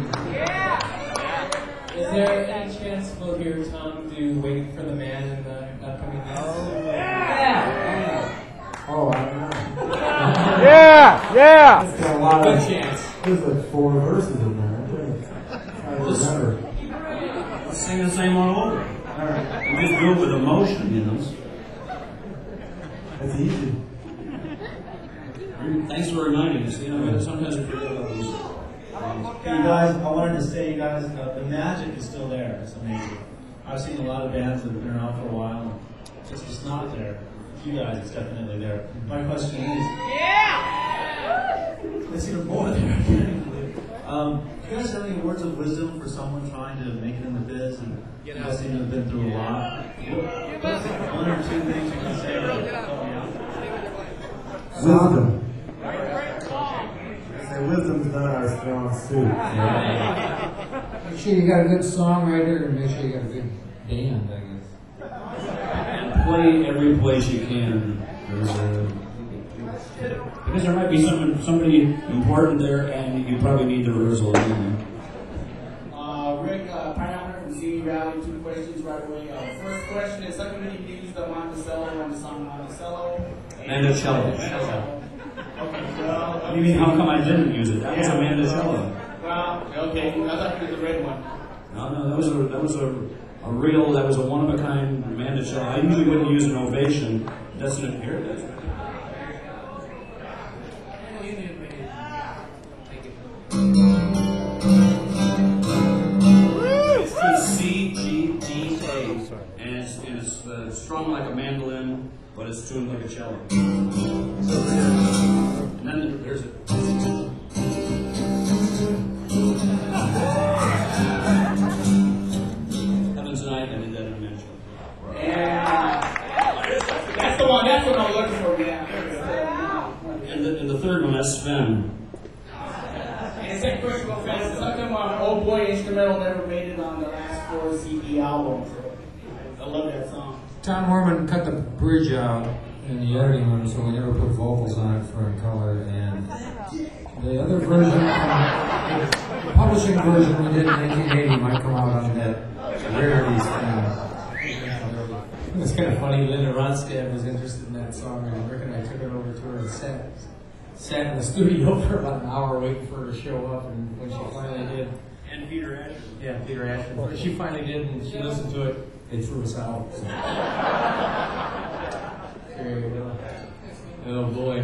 Is there any chance we'll hear Tom do Waiting for the Man in the upcoming days? Oh, yeah. Oh, I don't know. Yeah, yeah. It's got a lot Good of, chance. there's like four verses in there. I remember. Let's sing the same one over. All right. And just do it with emotion, you know. That's easy. Thanks for reminding us. You know, sometimes I forget about these. Hey, you guys, I wanted to say, you guys, uh, the magic is still there. It's amazing. I've seen a lot of bands that have been around for a while, and it's just it's not there. You guys, it's definitely there. My question is, yeah, it's even more there. um, do you guys have any words of wisdom for someone trying to make it in the biz? And you guys seem to have been through a lot. What's one or two things you can say to help me out? Wisdom. And wisdom's not our strong suit. Yeah. Make sure you got a good songwriter and make sure you got a good band, I guess. And play every place you can. There's a, because there might be someone, somebody important there, and you probably need the rehearsal anyway. Uh, Rick, uh, Pineapple from C D Rally, two questions right away. Uh, first question is, how many of you use the Monticello on the song Monticello? Mandocello. Okay, well, What do you mean, how come I didn't use it? That was a Mandocello. Well, okay, I thought it was the red one. No, no, that was a, that was a, a real, that was a one-of-a-kind Mandocello. I usually wouldn't use an ovation. It doesn't appear it does. It's the C, G, D, A, and it's, and it's uh, strung like a mandolin, but it's tuned like a cello. And then there's it. Coming tonight, I did that in a minute. And that's the one, that's what I'm looking for, yeah. And the, and the third one, that's Sven. And the second question about fans is, how come our Old Boy instrumental never made it on the last four C D albums? I love that song. Tom Horman cut the bridge out in the editing room, so we never put vocals on it for in color. And the other version, the publishing version we did in nineteen eighty might come out on that rarities thing. It was kind of funny. Linda Ronstadt was interested in that song, and Rick and I took it over to her and sat, sat in the studio for about an hour waiting for her to show up. And when she finally did, And Peter Ashford. yeah, Peter Ashford. When she finally did, and she listened to it, they threw us out. So. There you go. Oh boy.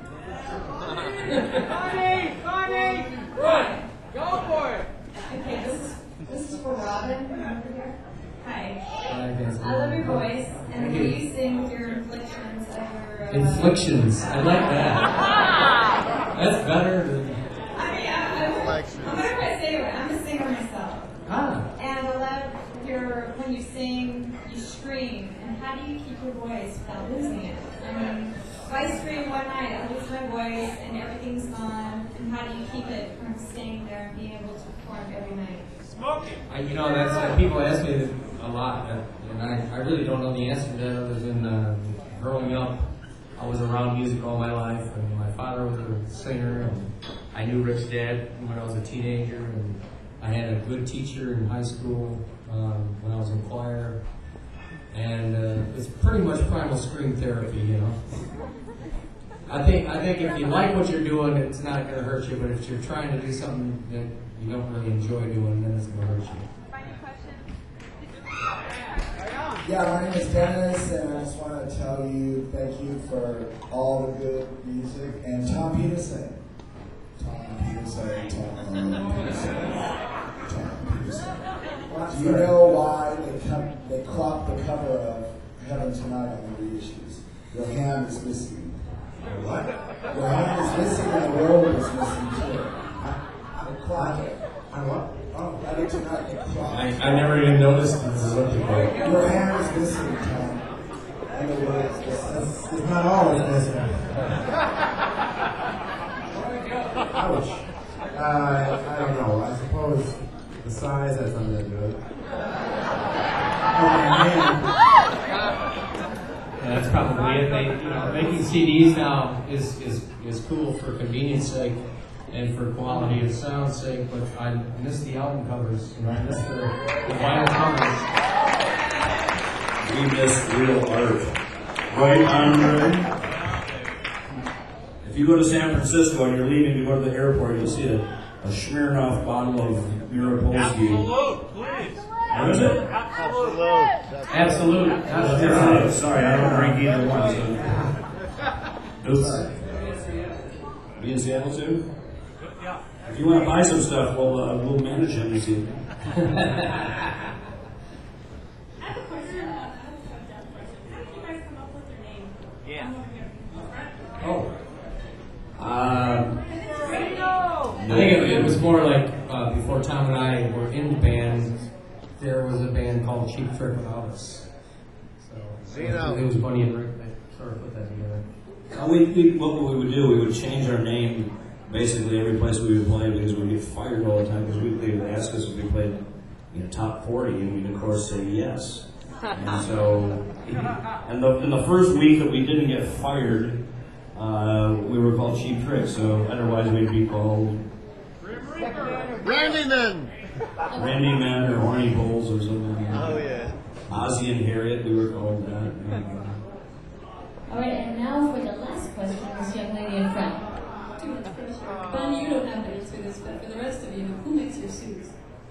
Funny! Funny! Run! Go for it! Okay, this is this is for Robin over here. Hi. Hi, guys. I love your voice, and Thank will you. you sing with your inflections of your? Uh, Inflictions. I like that. That's better than. I mean, I, I, I'm not gonna say it. I'm a singer myself. Ah. And a lot of your when you sing, you scream. And how do you keep your voice without losing it? I mean, if I scream one night, I lose my voice and everything's gone. And how do you keep it from staying there and being able to perform every night? Smoking! I, you know, that's uh, people ask me that a lot, uh, and I, I really don't know the answer to that other than uh, growing up, I was around music all my life, and my father was a singer, and I knew Rick's dad when I was a teenager, and I had a good teacher in high school um, when I was in choir, and uh, it's pretty much primal scream therapy, you know. I think I think if you like what you're doing, it's not going to hurt you, but if you're trying to do something that you don't really enjoy doing, then it's going to hurt you. Yeah, my name is Dennis, and I just want to tell you thank you for all the good music. And Tom Peterson. Tom Peterson, Tom Peterson, Tom Peterson. Do you know why they, come, they cropped the cover of Heaven Tonight on the reissues? Your hand is missing. What? Your hand is missing and the world is missing too. They cropped it. On what? Oh, Heaven Tonight, they cropped I, it. I never even noticed this is what you call it. Your hand is missing, Tom. in the woods. It's, it's, it's not always necessary. Ouch. Uh, I don't know. I suppose the size has something to do with it. Oh, man. Yeah, that's probably it. They, you know, making C Ds now is, is, is cool for convenience sake and for quality of sound sake, but I miss the album covers. You know, I miss the, the vinyl covers. We miss real art. Right, Andre? If you go to San Francisco and you're leaving to go to the airport, you'll see a, a Smirnoff bottle of Mirapolsky. Absolute, please. What is it? Absolute. Absolute. That's Absolute. Sorry, I don't drink either one. So. Oops. Be in Seattle too? Yeah. If you want to buy some stuff, we'll, uh, we'll manage it and see. Oh. Um, No. I think it, it was more like uh, before Tom and I were in the band, there was a band called Cheap Trick without us. So it was Bunny and Rick that sort of put that together. Uh, we, we, what we would do, we would change our name basically every place we would play because we'd get fired all the time because we, they would ask us if we played, you know, top forty, and we'd of course say yes. And so, and the, in the first week that we didn't get fired, uh, we were called Cheap Trick. So otherwise we'd be called Randy Men. Randy Man or Horny Bulls or something. Oh yeah. Ozzy and Harriet, we were called that. All right, and now for the last question, this young lady in front. Bonnie, you don't have to answer this, but for the rest of you, who makes your suits?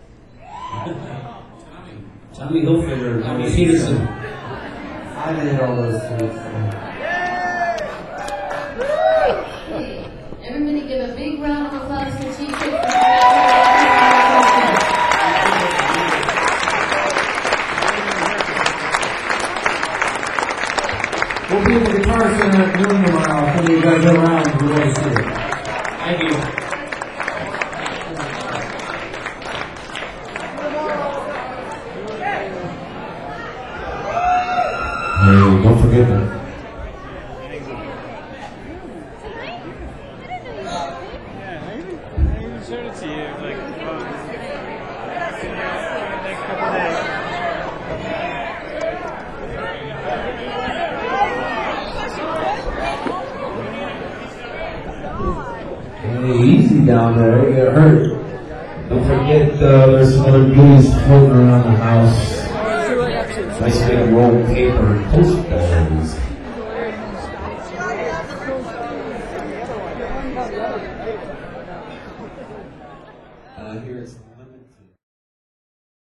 Tommy Hilfiger, Tommy Peterson. I made all those suits. Okay, everybody give a big round of applause for Cheap Trick. We'll be at the Guitar Center at noon tomorrow. I'll send you guys around. We're going to see it. Thank you. Hey, don't forget that. Hey, easy down there, you get hurt. Don't forget uh, there's some other goodies floating around the house. Nice big roll of paper and postcards.